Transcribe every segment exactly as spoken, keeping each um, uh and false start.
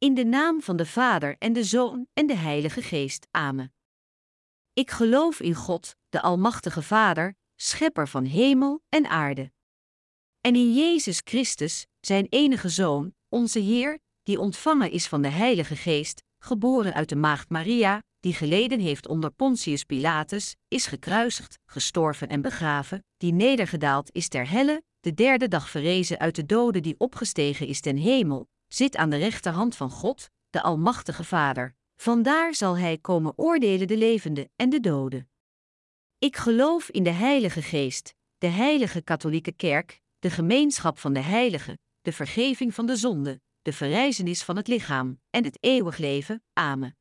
In de naam van de Vader en de Zoon en de Heilige Geest. Amen. Ik geloof in God, de Almachtige Vader, schepper van hemel en aarde. En in Jezus Christus, zijn enige Zoon, onze Heer, die ontvangen is van de Heilige Geest, geboren uit de maagd Maria, die geleden heeft onder Pontius Pilatus, is gekruisigd, gestorven en begraven, die nedergedaald is ter helle, de derde dag verrezen uit de doden, die opgestegen is ten hemel, zit aan de rechterhand van God, de Almachtige Vader. Vandaar zal hij komen oordelen de levenden en de doden. Ik geloof in de Heilige Geest, de heilige katholieke kerk, de gemeenschap van de heiligen, de vergeving van de zonden, de verrijzenis van het lichaam en het eeuwig leven. Amen.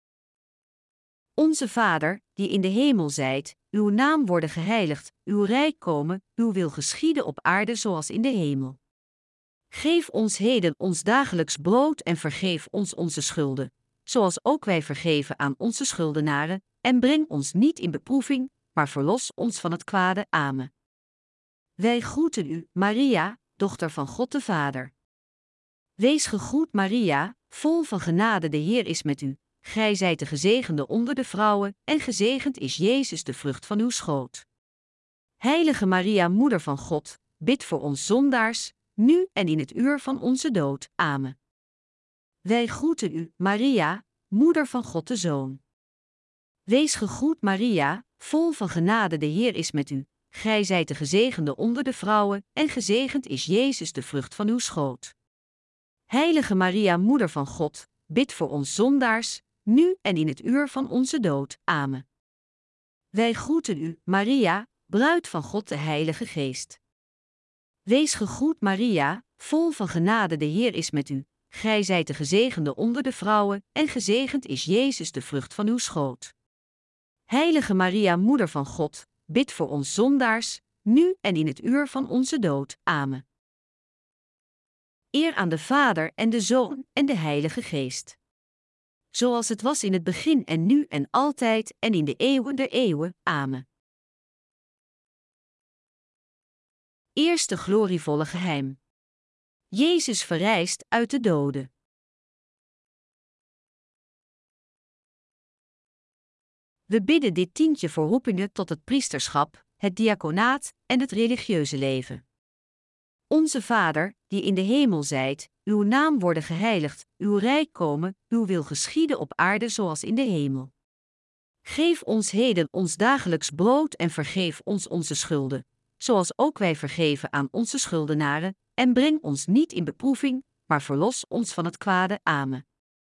Onze Vader, die in de hemel zijt, uw naam worden geheiligd, uw rijk komen, uw wil geschieden op aarde zoals in de hemel. Geef ons heden ons dagelijks brood en vergeef ons onze schulden, zoals ook wij vergeven aan onze schuldenaren, en breng ons niet in beproeving, maar verlos ons van het kwade. Amen. Wij groeten u, Maria, dochter van God de Vader. Wees gegroet, Maria, vol van genade, de Heer is met u. Gij zijt de gezegende onder de vrouwen, en gezegend is Jezus, de vrucht van uw schoot. Heilige Maria, moeder van God, bid voor ons zondaars, nu en in het uur van onze dood. Amen. Wij groeten u, Maria, moeder van God de Zoon. Wees gegroet, Maria, vol van genade, de Heer is met u. Gij zijt de gezegende onder de vrouwen, en gezegend is Jezus, de vrucht van uw schoot. Heilige Maria, moeder van God, bid voor ons zondaars, nu en in het uur van onze dood. Amen. Wij groeten u, Maria, bruid van God de Heilige Geest. Wees gegroet, Maria, vol van genade, de Heer is met u. Gij zijt de gezegende onder de vrouwen, en gezegend is Jezus, de vrucht van uw schoot. Heilige Maria, moeder van God, bid voor ons zondaars, nu en in het uur van onze dood. Amen. Eer aan de Vader en de Zoon en de Heilige Geest. Zoals het was in het begin en nu en altijd en in de eeuwen der eeuwen. Amen. Eerste glorievolle geheim. Jezus verrijst uit de doden. We bidden dit tientje voor roepingen tot het priesterschap, het diaconaat en het religieuze leven. Onze Vader, die in de hemel zijt, uw naam worden geheiligd, uw rijk komen, uw wil geschieden op aarde zoals in de hemel. Geef ons heden ons dagelijks brood en vergeef ons onze schulden, zoals ook wij vergeven aan onze schuldenaren, en breng ons niet in beproeving, maar verlos ons van het kwade. Amen.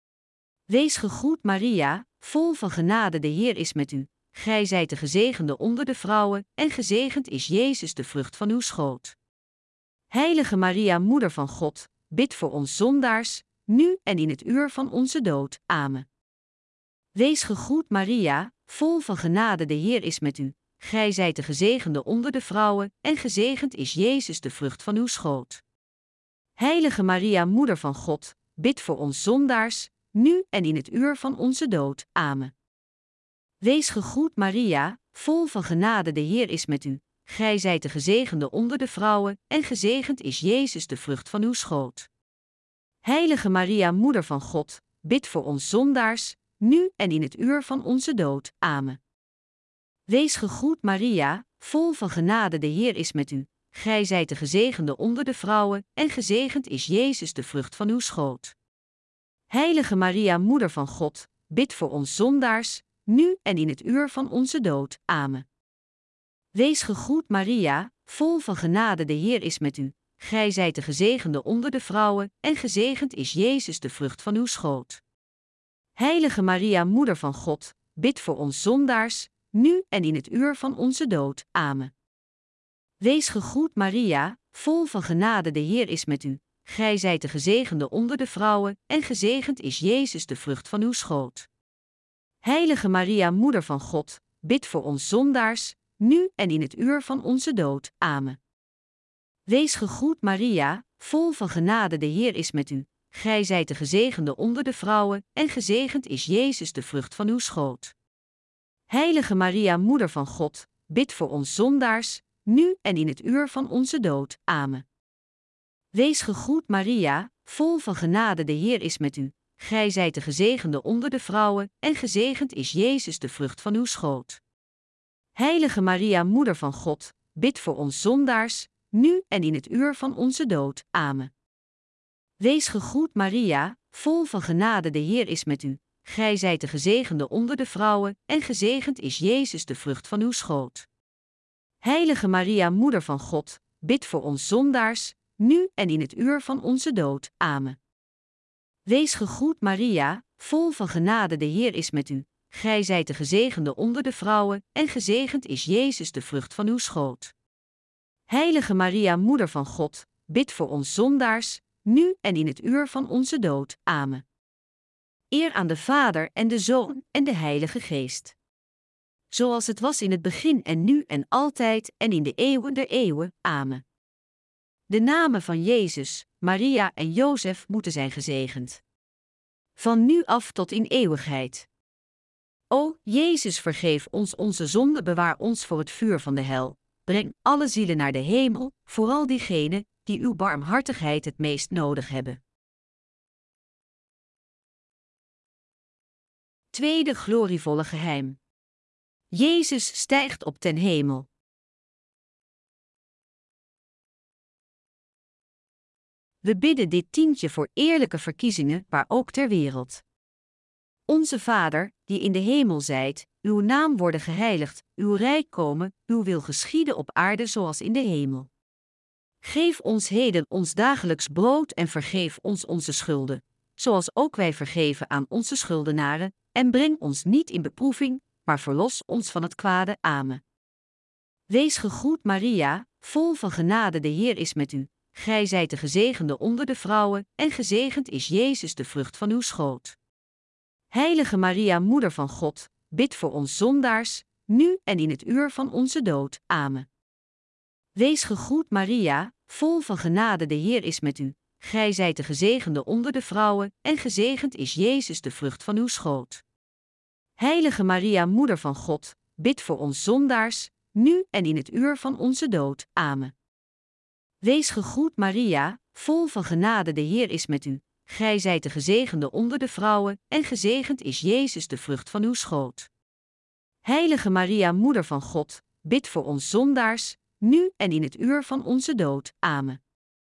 Wees gegroet, Maria, vol van genade, de Heer is met u. Gij zijt de gezegende onder de vrouwen, en gezegend is Jezus, de vrucht van uw schoot. Heilige Maria, moeder van God, bid voor ons zondaars, nu en in het uur van onze dood. Amen. Wees gegroet, Maria, vol van genade, de Heer is met u. Gij zijt de gezegende onder de vrouwen, en gezegend is Jezus, de vrucht van uw schoot. Heilige Maria, moeder van God, bid voor ons zondaars, nu en in het uur van onze dood. Amen. Wees gegroet, Maria, vol van genade, de Heer is met u. Gij zijt de gezegende onder de vrouwen, en gezegend is Jezus, de vrucht van uw schoot. Heilige Maria, moeder van God, bid voor ons zondaars, nu en in het uur van onze dood. Amen. Wees gegroet, Maria, vol van genade, de Heer is met u. Gij zijt de gezegende onder de vrouwen, en gezegend is Jezus, de vrucht van uw schoot. Heilige Maria, moeder van God, bid voor ons zondaars, nu en in het uur van onze dood. Amen. Wees gegroet, Maria, vol van genade, de Heer is met u. Gij zijt de gezegende onder de vrouwen, en gezegend is Jezus, de vrucht van uw schoot. Heilige Maria, moeder van God, bid voor ons zondaars, nu en in het uur van onze dood. Amen. Wees gegroet, Maria, vol van genade, de Heer is met u. Gij zijt de gezegende onder de vrouwen, en gezegend is Jezus, de vrucht van uw schoot. Heilige Maria, moeder van God, bid voor ons zondaars, nu en in het uur van onze dood. Amen. Wees gegroet, Maria, vol van genade, de Heer is met u. Gij zijt de gezegende onder de vrouwen, en gezegend is Jezus, de vrucht van uw schoot. Heilige Maria, moeder van God, bid voor ons zondaars, nu en in het uur van onze dood. Amen. Wees gegroet, Maria, vol van genade, de Heer is met u. gij zijt de gezegende onder de vrouwen, en gezegend is Jezus de vrucht van uw schoot. Heilige Maria, Moeder van God, bid voor ons zondaars, nu en in het uur van onze dood. Amen. Wees gegroet Maria, vol van genade, de Heer is met u. Gij zijt de gezegende onder de vrouwen, en gezegend is Jezus de vrucht van uw schoot. Heilige Maria, Moeder van God, bid voor ons zondaars, nu en in het uur van onze dood. Amen. Wees gegroet Maria, vol van genade, de Heer is met u. Gij zijt de gezegende onder de vrouwen, en gezegend is Jezus de vrucht van uw schoot. Heilige Maria, Moeder van God, bid voor ons zondaars, nu en in het uur van onze dood. Amen. Eer aan de Vader en de Zoon en de Heilige Geest. Zoals het was in het begin en nu en altijd en in de eeuwen der eeuwen. Amen. De namen van Jezus, Maria en Jozef moeten zijn gezegend. Van nu af tot in eeuwigheid. O, Jezus, vergeef ons onze zonde, bewaar ons voor het vuur van de hel. Breng alle zielen naar de hemel, vooral diegenen die uw barmhartigheid het meest nodig hebben. Tweede glorievolle geheim. Jezus stijgt op ten hemel. We bidden dit tientje voor eerlijke verkiezingen, waar ook ter wereld. Onze Vader, die in de hemel zijt, uw naam worden geheiligd, uw rijk komen, uw wil geschieden op aarde zoals in de hemel. Geef ons heden ons dagelijks brood en vergeef ons onze schulden, zoals ook wij vergeven aan onze schuldenaren, en breng ons niet in beproeving, maar verlos ons van het kwade. Amen. Wees gegroet Maria, vol van genade, de Heer is met u. Gij zijt de gezegende onder de vrouwen, en gezegend is Jezus de vrucht van uw schoot. Heilige Maria, Moeder van God, bid voor ons zondaars, nu en in het uur van onze dood. Amen. Wees gegroet Maria, vol van genade, de Heer is met u. Gij zijt de gezegende onder de vrouwen, en gezegend is Jezus de vrucht van uw schoot. Heilige Maria, Moeder van God, bid voor ons zondaars, nu en in het uur van onze dood. Amen. Wees gegroet Maria, vol van genade, de Heer is met u. Gij zijt de gezegende onder de vrouwen, en gezegend is Jezus de vrucht van uw schoot. Heilige Maria, Moeder van God, bid voor ons zondaars, nu en in het uur van onze dood. Amen.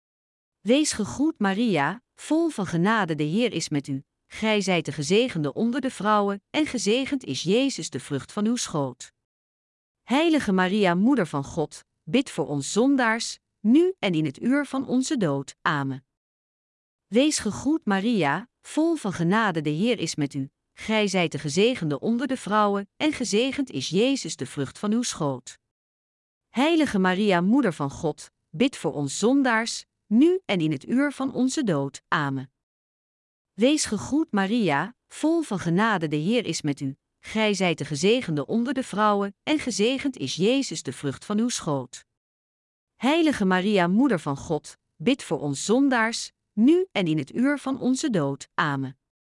Wees gegroet Maria, vol van genade, de Heer is met u. Gij zijt de gezegende onder de vrouwen, en gezegend is Jezus de vrucht van uw schoot. Heilige Maria, Moeder van God, bid voor ons zondaars, nu en in het uur van onze dood. Amen. Wees gegroet Maria, vol van genade, de Heer is met u. Gij zijt de gezegende onder de vrouwen, en gezegend is Jezus de vrucht van uw schoot. Heilige Maria, Moeder van God, bid voor ons zondaars, nu en in het uur van onze dood. Amen. Wees gegroet Maria, vol van genade, de Heer is met u. Gij zijt de gezegende onder de vrouwen, en gezegend is Jezus de vrucht van uw schoot. Heilige Maria, Moeder van God, bid voor ons zondaars, nu en in het uur van onze dood. Amen.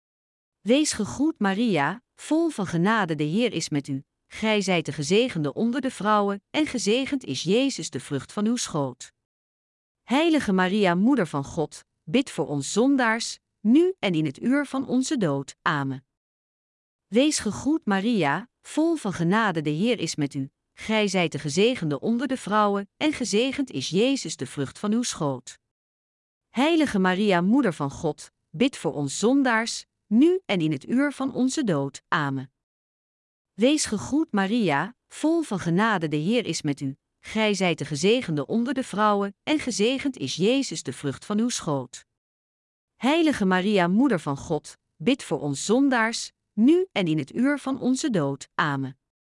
Wees gegroet Maria, vol van genade, de Heer is met u. Gij zijt de gezegende onder de vrouwen, en gezegend is Jezus de vrucht van uw schoot. Heilige Maria, Moeder van God, bid voor ons zondaars, nu en in het uur van onze dood. Amen. Wees gegroet Maria, vol van genade, de Heer is met u. Gij zijt de gezegende onder de vrouwen, en gezegend is Jezus de vrucht van uw schoot. Heilige Maria, Moeder van God, bid voor ons zondaars, nu en in het uur van onze dood. Amen. Wees gegroet Maria, vol van genade, de Heer is met u. Gij zijt de gezegende onder de vrouwen, en gezegend is Jezus de vrucht van uw schoot. Heilige Maria, Moeder van God, bid voor ons zondaars, nu en in het uur van onze dood. Amen.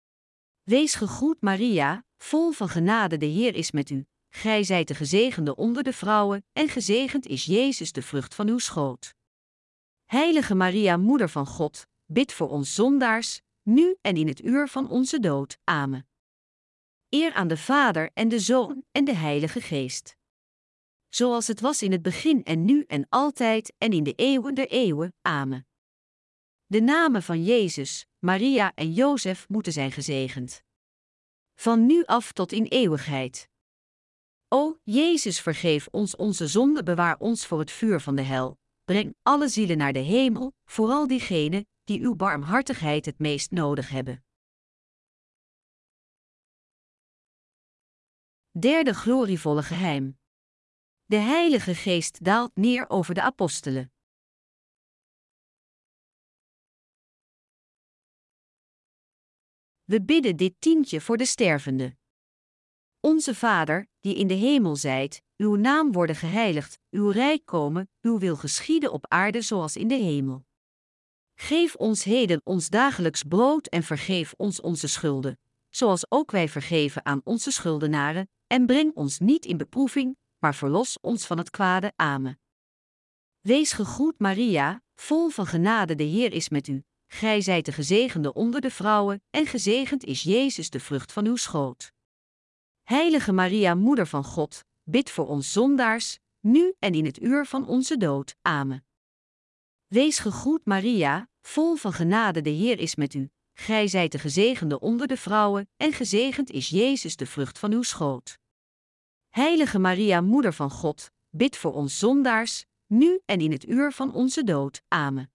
Wees gegroet Maria, vol van genade, de Heer is met u. Gij zijt de gezegende onder de vrouwen, en gezegend is Jezus de vrucht van uw schoot. Heilige Maria, Moeder van God, bid voor ons zondaars, nu en in het uur van onze dood. Amen. Eer aan de Vader en de Zoon en de Heilige Geest. Zoals het was in het begin en nu en altijd en in de eeuwen der eeuwen. Amen. De namen van Jezus, Maria en Jozef moeten zijn gezegend. Van nu af tot in eeuwigheid. O, Jezus, vergeef ons onze zonde, bewaar ons voor het vuur van de hel. breng alle zielen naar de hemel, vooral diegenen die uw barmhartigheid het meest nodig hebben. Derde glorievolle geheim. De Heilige Geest daalt neer over de apostelen. We bidden dit tientje voor de stervenden. Onze Vader, die in de hemel zijt, uw naam worden geheiligd, uw rijk komen, uw wil geschieden op aarde zoals in de hemel. Geef ons heden ons dagelijks brood en vergeef ons onze schulden, zoals ook wij vergeven aan onze schuldenaren, en breng ons niet in beproeving, maar verlos ons van het kwade. Amen. Wees gegroet Maria, vol van genade, de Heer is met u. Gij zijt de gezegende onder de vrouwen, en gezegend is Jezus, de vrucht van uw schoot. Heilige Maria, Moeder van God, bid voor ons zondaars, nu en in het uur van onze dood. Amen. Wees gegroet Maria, vol van genade, de Heer is met u. Gij zijt de gezegende onder de vrouwen, en gezegend is Jezus, de vrucht van uw schoot. Heilige Maria, Moeder van God, bid voor ons zondaars, nu en in het uur van onze dood. Amen.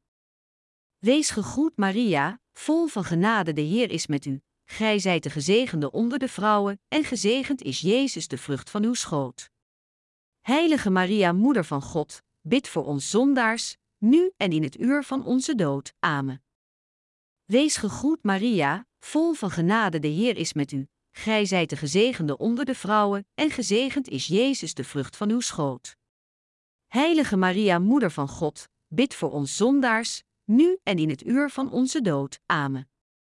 Wees gegroet Maria, vol van genade, de Heer is met u. Gij zijt de gezegende onder de vrouwen, en gezegend is Jezus, de vrucht van uw schoot. Heilige Maria, Moeder van God, bid voor ons zondaars, nu en in het uur van onze dood. Amen. Wees gegroet Maria, vol van genade, de Heer is met u. Gij zijt de gezegende onder de vrouwen, en gezegend is Jezus, de vrucht van uw schoot. Heilige Maria, Moeder van God, bid voor ons zondaars, nu en in het uur van onze dood. Amen.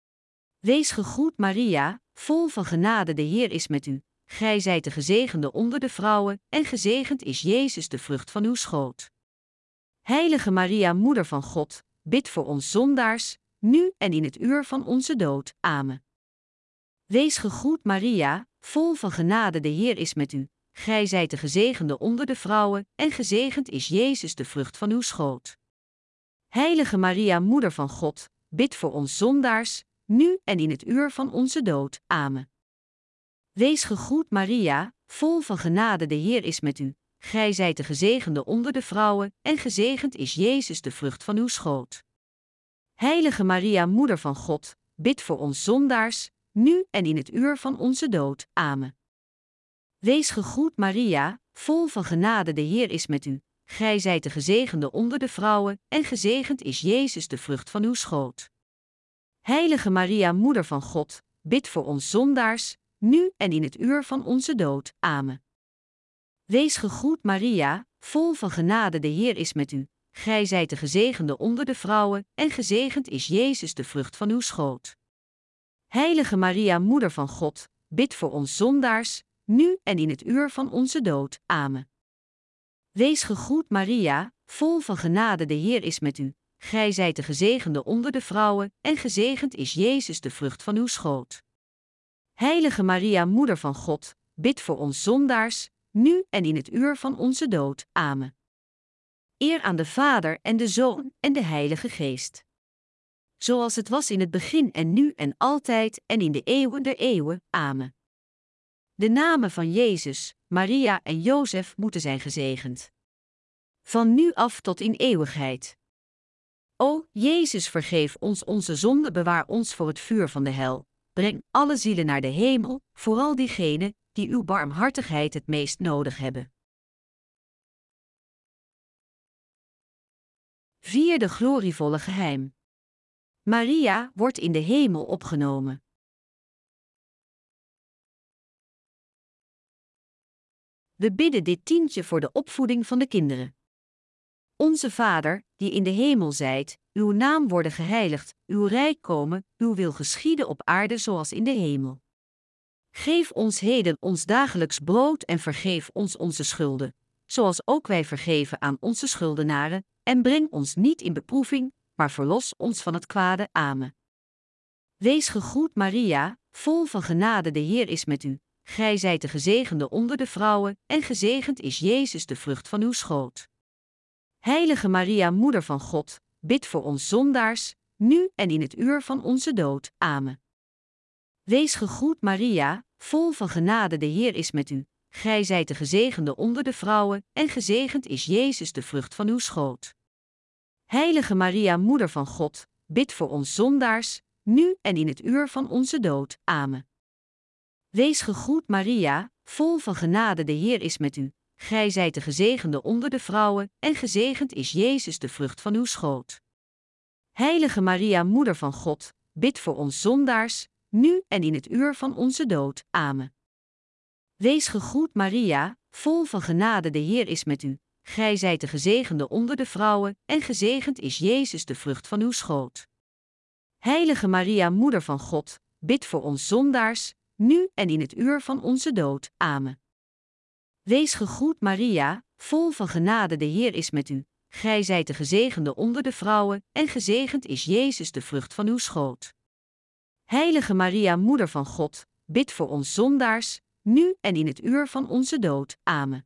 Wees gegroet Maria, vol van genade, de Heer is met u. Gij zijt de gezegende onder de vrouwen, en gezegend is Jezus, de vrucht van uw schoot. Heilige Maria, Moeder van God, bid voor ons zondaars, nu en in het uur van onze dood. Amen. Wees gegroet Maria, vol van genade, de Heer is met u. Gij zijt de gezegende onder de vrouwen, en gezegend is Jezus, de vrucht van uw schoot. Heilige Maria, Moeder van God, bid voor ons zondaars, nu en in het uur van onze dood. Amen. Wees gegroet Maria, vol van genade, de Heer is met u. Gij zijt de gezegende onder de vrouwen, en gezegend is Jezus, de vrucht van uw schoot. Heilige Maria, Moeder van God, bid voor ons zondaars, nu en in het uur van onze dood. Amen. Wees gegroet Maria, vol van genade, de Heer is met u. Gij zijt de gezegende onder de vrouwen, en gezegend is Jezus, de vrucht van uw schoot. Heilige Maria, Moeder van God, bid voor ons zondaars, nu en in het uur van onze dood. Amen. Wees gegroet Maria, vol van genade, de Heer is met u. Gij zijt de gezegende onder de vrouwen, en gezegend is Jezus, de vrucht van uw schoot. Heilige Maria, Moeder van God, bid voor ons zondaars, nu en in het uur van onze dood. Amen. Wees gegroet Maria, vol van genade, de Heer is met u. Gij zijt de gezegende onder de vrouwen, en gezegend is Jezus, de vrucht van uw schoot. Heilige Maria, Moeder van God, bid voor ons zondaars, nu en in het uur van onze dood. Amen. Eer aan de Vader en de Zoon en de Heilige Geest. Zoals het was in het begin en nu en altijd en in de eeuwen der eeuwen. Amen. De namen van Jezus, Maria en Jozef moeten zijn gezegend. Van nu af tot in eeuwigheid. O, Jezus, vergeef ons onze zonde, bewaar ons voor het vuur van de hel. Breng alle zielen naar de hemel, vooral diegenen die uw barmhartigheid het meest nodig hebben. Vierde glorievolle geheim. Maria wordt in de hemel opgenomen. We bidden dit tientje voor de opvoeding van de kinderen. Onze Vader, die in de hemel zijt, uw naam worden geheiligd, uw rijk komen, uw wil geschieden op aarde zoals in de hemel. Geef ons heden ons dagelijks brood en vergeef ons onze schulden, zoals ook wij vergeven aan onze schuldenaren, en breng ons niet in beproeving, maar verlos ons van het kwade. Amen. Wees gegroet Maria, vol van genade, de Heer is met u. Gij zijt de gezegende onder de vrouwen, en gezegend is Jezus, de vrucht van uw schoot. Heilige Maria, Moeder van God, bid voor ons zondaars, nu en in het uur van onze dood. Amen. Wees gegroet Maria, vol van genade, de Heer is met u. Gij zijt de gezegende onder de vrouwen, en gezegend is Jezus, de vrucht van uw schoot. Heilige Maria, Moeder van God, bid voor ons zondaars, nu en in het uur van onze dood. Amen. Wees gegroet Maria, vol van genade, de Heer is met u. Gij zijt de gezegende onder de vrouwen, en gezegend is Jezus, de vrucht van uw schoot. Heilige Maria, Moeder van God, bid voor ons zondaars, nu en in het uur van onze dood. Amen. Wees gegroet Maria, vol van genade, de Heer is met u. Gij zijt de gezegende onder de vrouwen, en gezegend is Jezus, de vrucht van uw schoot. Heilige Maria, Moeder van God, bid voor ons zondaars, nu en in het uur van onze dood. Amen. Wees gegroet Maria, vol van genade, de Heer is met u. Gij zijt de gezegende onder de vrouwen, en gezegend is Jezus, de vrucht van uw schoot. Heilige Maria, Moeder van God, bid voor ons zondaars, nu en in het uur van onze dood. Amen.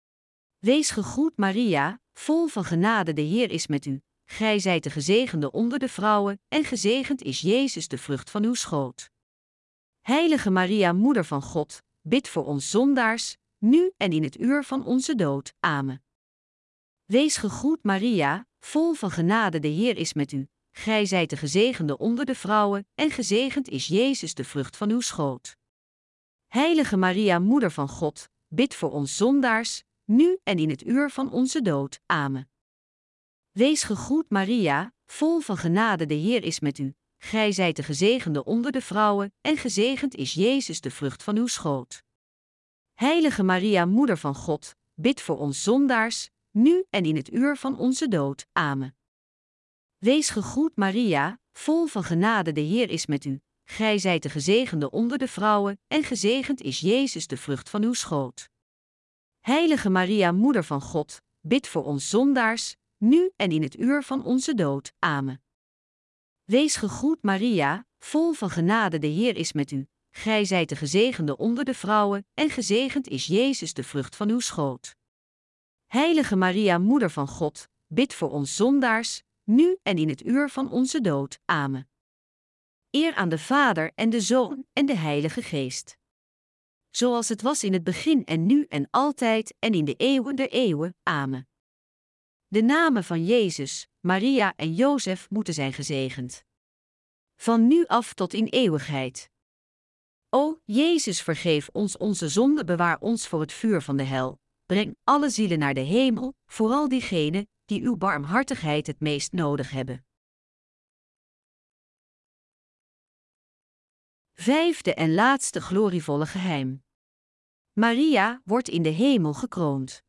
Wees gegroet Maria, vol van genade, de Heer is met u. Gij zijt de gezegende onder de vrouwen, en gezegend is Jezus, de vrucht van uw schoot. Heilige Maria, Moeder van God, bid voor ons zondaars, nu en in het uur van onze dood. Amen. Wees gegroet Maria, vol van genade, de Heer is met u. Gij zijt de gezegende onder de vrouwen, en gezegend is Jezus, de vrucht van uw schoot. Heilige Maria, Moeder van God, bid voor ons zondaars, nu en in het uur van onze dood. Amen. Wees gegroet Maria, vol van genade, de Heer is met u. Gij zijt de gezegende onder de vrouwen, en gezegend is Jezus, de vrucht van uw schoot. Heilige Maria, Moeder van God, bid voor ons zondaars, nu en in het uur van onze dood. Amen. Wees gegroet Maria, vol van genade, de Heer is met u. Gij zijt de gezegende onder de vrouwen, en gezegend is Jezus, de vrucht van uw schoot. Heilige Maria, Moeder van God, bid voor ons zondaars, nu en in het uur van onze dood. Amen. Wees gegroet Maria, vol van genade, de Heer is met u. Gij zijt de gezegende onder de vrouwen, en gezegend is Jezus, de vrucht van uw schoot. Heilige Maria, Moeder van God, bid voor ons zondaars, nu en in het uur van onze dood. Amen. Eer aan de Vader en de Zoon en de Heilige Geest. Zoals het was in het begin en nu en altijd en in de eeuwen der eeuwen. Amen. De namen van Jezus, Maria en Jozef moeten zijn gezegend. Van nu af tot in eeuwigheid. O, Jezus, vergeef ons onze zonde, bewaar ons voor het vuur van de hel. Breng alle zielen naar de hemel, vooral diegenen die uw barmhartigheid het meest nodig hebben. Vijfde en laatste glorievolle geheim. Maria wordt in de hemel gekroond.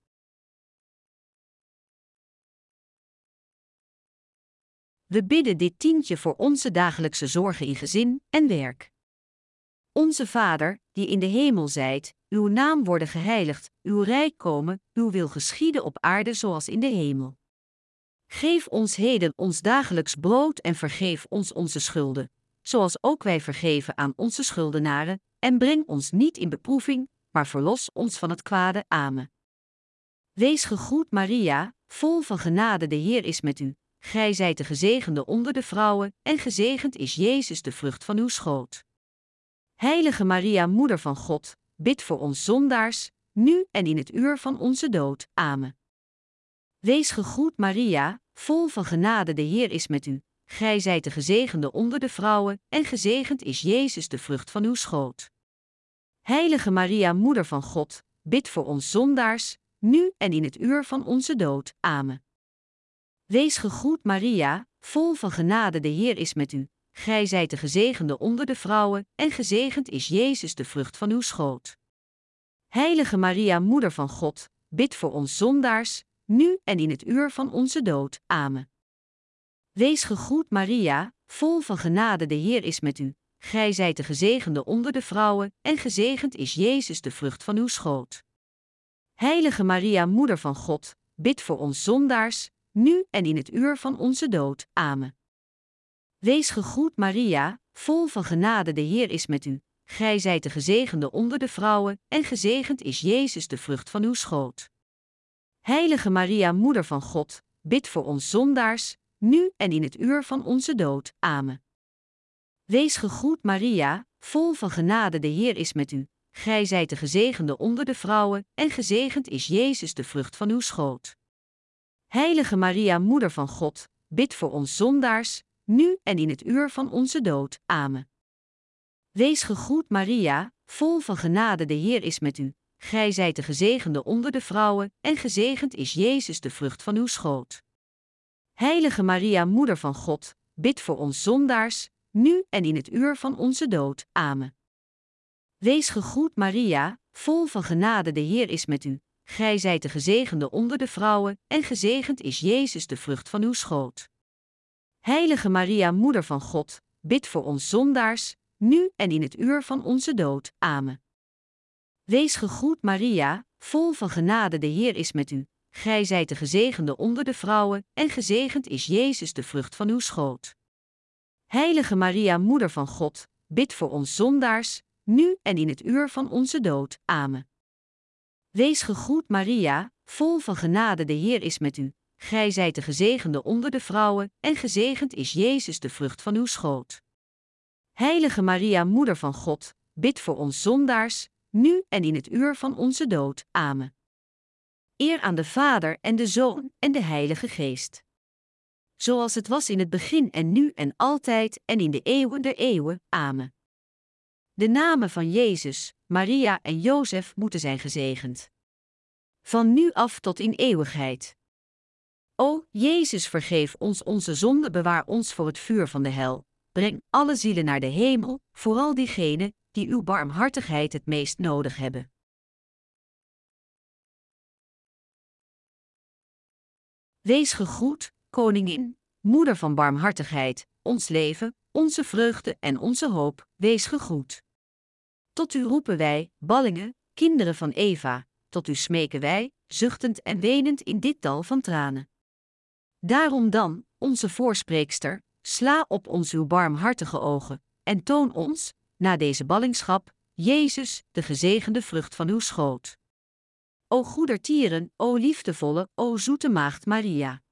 We bidden dit tientje voor onze dagelijkse zorgen in gezin en werk. Onze Vader, die in de hemel zijt, uw naam worden geheiligd, uw rijk komen, uw wil geschieden op aarde zoals in de hemel. Geef ons heden ons dagelijks brood en vergeef ons onze schulden, zoals ook wij vergeven aan onze schuldenaren, en breng ons niet in beproeving, maar verlos ons van het kwade. Amen. Wees gegroet Maria, vol van genade, de Heer is met u. Gij zijt de gezegende onder de vrouwen, en gezegend is Jezus, de vrucht van uw schoot. Heilige Maria, Moeder van God, bid voor ons zondaars, nu en in het uur van onze dood. Amen. Wees gegroet Maria, vol van genade, de Heer is met u. Gij zijt de gezegende onder de vrouwen, en gezegend is Jezus, de vrucht van uw schoot. Heilige Maria, Moeder van God, bid voor ons zondaars, nu en in het uur van onze dood. Amen. Wees gegroet Maria, vol van genade, de Heer is met u. Gij zijt de gezegende onder de vrouwen, en gezegend is Jezus, de vrucht van uw schoot. Heilige Maria, Moeder van God, bid voor ons zondaars, nu en in het uur van onze dood. Amen. Wees gegroet Maria, vol van genade, de Heer is met u. Gij zijt de gezegende onder de vrouwen, en gezegend is Jezus, de vrucht van uw schoot. Heilige Maria, Moeder van God, bid voor ons zondaars, nu en in het uur van onze dood. Amen. Wees gegroet Maria, vol van genade, de Heer is met u. Gij zijt de gezegende onder de vrouwen, en gezegend is Jezus, de vrucht van uw schoot. Heilige Maria, Moeder van God, bid voor ons zondaars, nu en in het uur van onze dood. Amen. Wees gegroet Maria, vol van genade, de Heer is met u. Gij zijt de gezegende onder de vrouwen, en gezegend is Jezus, de vrucht van uw schoot. Heilige Maria, Moeder van God, bid voor ons zondaars, nu en in het uur van onze dood. Amen. Wees gegroet Maria, vol van genade, de Heer is met u. Gij zijt de gezegende onder de vrouwen, en gezegend is Jezus, de vrucht van uw schoot. Heilige Maria, Moeder van God, bid voor ons zondaars, nu en in het uur van onze dood. Amen. Wees gegroet Maria, vol van genade, de Heer is met u. Gij zijt de gezegende onder de vrouwen, en gezegend is Jezus, de vrucht van uw schoot. Heilige Maria, Moeder van God, bid voor ons zondaars, nu en in het uur van onze dood. Amen. Wees gegroet Maria, vol van genade, de Heer is met u. Gij zijt de gezegende onder de vrouwen, en gezegend is Jezus, de vrucht van uw schoot. Heilige Maria, Moeder van God, bid voor ons zondaars, nu en in het uur van onze dood. Amen. Wees gegroet Maria, vol van genade, de Heer is met u. Gij zijt de gezegende onder de vrouwen, en gezegend is Jezus, de vrucht van uw schoot. Heilige Maria, Moeder van God, bid voor ons zondaars, nu en in het uur van onze dood. Amen. Eer aan de Vader en de Zoon en de Heilige Geest. Zoals het was in het begin en nu en altijd en in de eeuwen der eeuwen. Amen. De namen van Jezus, Maria en Jozef moeten zijn gezegend. Van nu af tot in eeuwigheid. O, Jezus, vergeef ons onze zonde, bewaar ons voor het vuur van de hel. Breng alle zielen naar de hemel, vooral diegenen die uw barmhartigheid het meest nodig hebben. Wees gegroet, Koningin, Moeder van barmhartigheid, ons leven, onze vreugde en onze hoop, wees gegroet. Tot u roepen wij, ballingen, kinderen van Eva, tot u smeken wij, zuchtend en wenend in dit dal van tranen. Daarom dan, onze voorspreekster, sla op ons uw barmhartige ogen, en toon ons, na deze ballingschap, Jezus, de gezegende vrucht van uw schoot. O goedertieren, o liefdevolle, o zoete maagd Maria.